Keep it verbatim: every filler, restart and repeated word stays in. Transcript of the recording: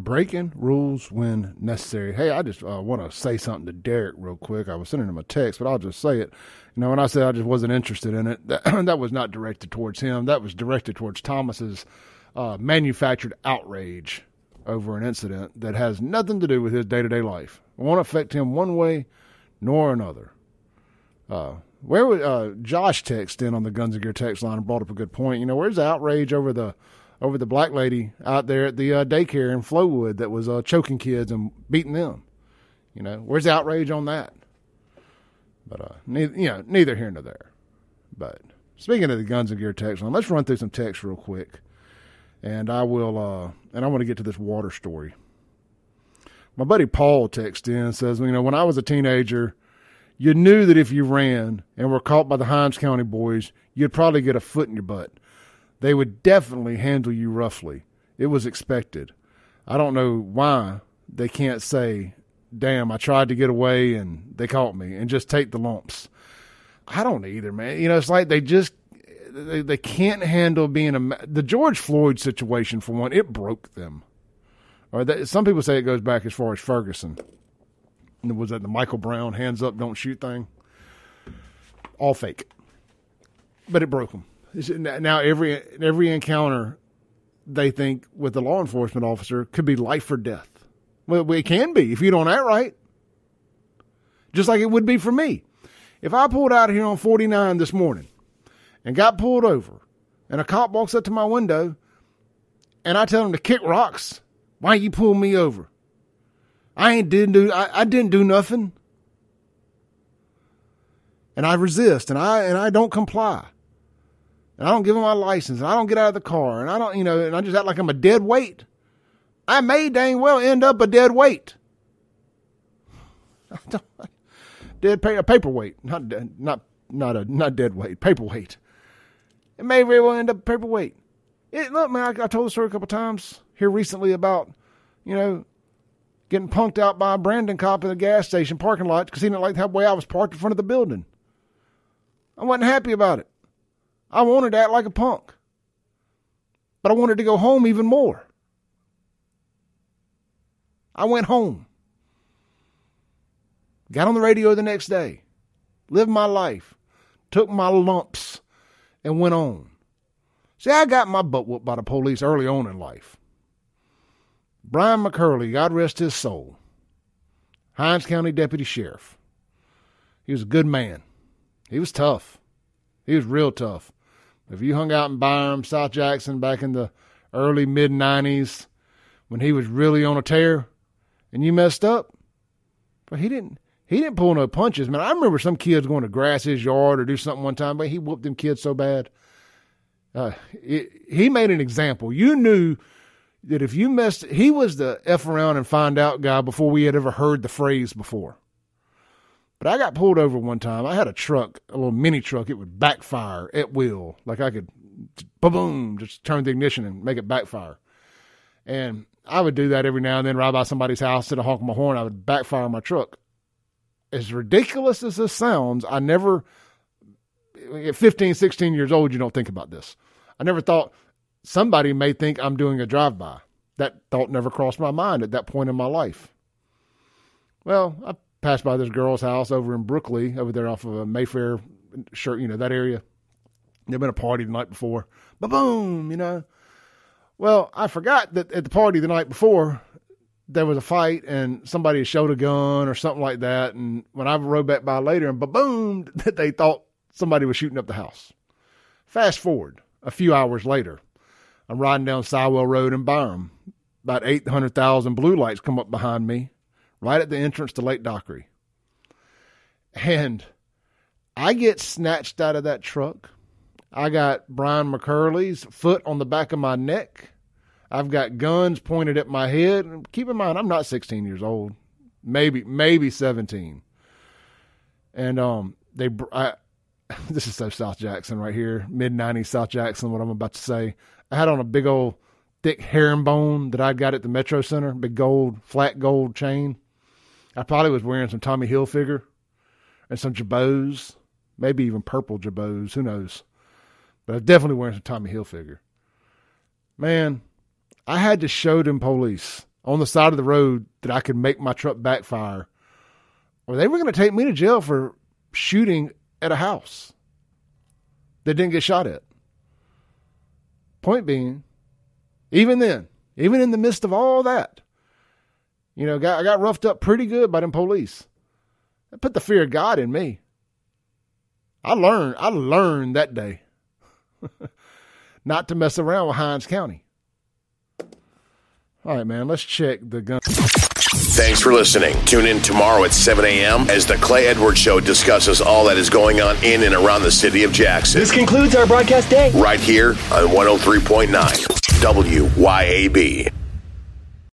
Breaking rules when necessary. Hey, I just uh, want to say something to Derek real quick. I was sending him a text, but I'll just say it. You know, when I said I just wasn't interested in it, that, that was not directed towards him. That was directed towards Thomas's uh, manufactured outrage over an incident that has nothing to do with his day-to-day life. It won't affect him one way nor another. Uh, where would uh, Josh text in on the Guns and Gear text line and brought up a good point. You know, where's the outrage over the over the black lady out there at the uh, daycare in Flowood that was uh, choking kids and beating them? You know, where's the outrage on that? But, uh, neither, you know, neither here nor there. But speaking of the Guns and Gear text line, let's run through some text real quick. And I will, uh, and I want to get to this water story. My buddy Paul texts in and says, you know, when I was a teenager, you knew that if you ran and were caught by the Hinds County boys, you'd probably get a foot in your butt. They would definitely handle you roughly. It was expected. I don't know why they can't say, damn, I tried to get away and they caught me, and just take the lumps. I don't either, man. You know, it's like they just, they, they can't handle being a, the George Floyd situation, for one, it broke them. Or that, some people say it goes back as far as Ferguson. Was that the Michael Brown hands up, don't shoot thing? All fake. But it broke them. Now every every encounter they think with the law enforcement officer could be life or death. Well, it can be if you don't act right. Just like it would be for me. If I pulled out here on forty-nine this morning and got pulled over and a cop walks up to my window and I tell him to kick rocks, why you pull me over? I ain't didn't do I, I didn't do nothing. And I resist and I and I don't comply. And I don't give him my license, and I don't get out of the car, and I don't, you know, and I just act like I'm a dead weight. I may dang well end up a dead weight. Dead pa- a paperweight, not not not a not dead weight, paperweight. It may very well end up a paperweight. It, look, man, I, I told the story a couple times here recently about, you know, getting punked out by a Brandon cop in the gas station parking lot because he didn't like the way I was parked in front of the building. I wasn't happy about it. I wanted to act like a punk. But I wanted to go home even more. I went home. Got on the radio the next day. Lived my life. Took my lumps and went on. See, I got my butt whooped by the police early on in life. Brian McCurley, God rest his soul. Hinds County Deputy Sheriff. He was a good man. He was tough. He was real tough. If you hung out in Byram, South Jackson back in the early mid nineties when he was really on a tear and you messed up, but he didn't he didn't pull no punches, man. I remember some kids going to grass his yard or do something one time, but he whooped them kids so bad. Uh, it, he made an example. You knew that if you messed, he was the F around and find out guy before we had ever heard the phrase before. But I got pulled over one time. I had a truck, a little mini truck. It would backfire at will. Like I could, boom, just turn the ignition and make it backfire. And I would do that every now and then, ride by somebody's house, at a honk of my horn. I would backfire my truck. As ridiculous as this sounds, I never, at fifteen, sixteen years old, you don't think about this. I never thought somebody may think I'm doing a drive-by. That thought never crossed my mind at that point in my life. Well, I passed by this girl's house over in Brooklyn, over there off of a Mayfair, shirt, you know, that area. There'd been a party the night before. Ba-boom, you know. Well, I forgot that at the party the night before, there was a fight and somebody had showed a gun or something like that. And when I rode back by later and ba-boom, that they thought somebody was shooting up the house. Fast forward a few hours later, I'm riding down Sywell Road in Byram. About eight hundred thousand blue lights come up behind me, right at the entrance to Lake Dockery. And I get snatched out of that truck. I got Brian McCurley's foot on the back of my neck. I've got guns pointed at my head. And keep in mind, I'm not sixteen years old. Maybe, maybe seventeen. And um, they, I, this is so South Jackson right here, mid nineties South Jackson, what I'm about to say. I had on a big old thick herringbone that I got at the Metro Center, big gold, flat gold chain. I probably was wearing some Tommy Hilfiger and some Jabots, maybe even purple Jabots, who knows. But I was definitely wearing some Tommy Hilfiger. Man, I had to show them police on the side of the road that I could make my truck backfire, or they were going to take me to jail for shooting at a house that didn't get shot at. Point being, even then, even in the midst of all that, you know, got, I got roughed up pretty good by them police. That put the fear of God in me. I learned, I learned that day not to mess around with Hinds County. All right, man, let's check the gun. Thanks for listening. Tune in tomorrow at seven a.m. as the Clay Edwards Show discusses all that is going on in and around the city of Jackson. This concludes our broadcast day. Right here on one oh three point nine W Y A B.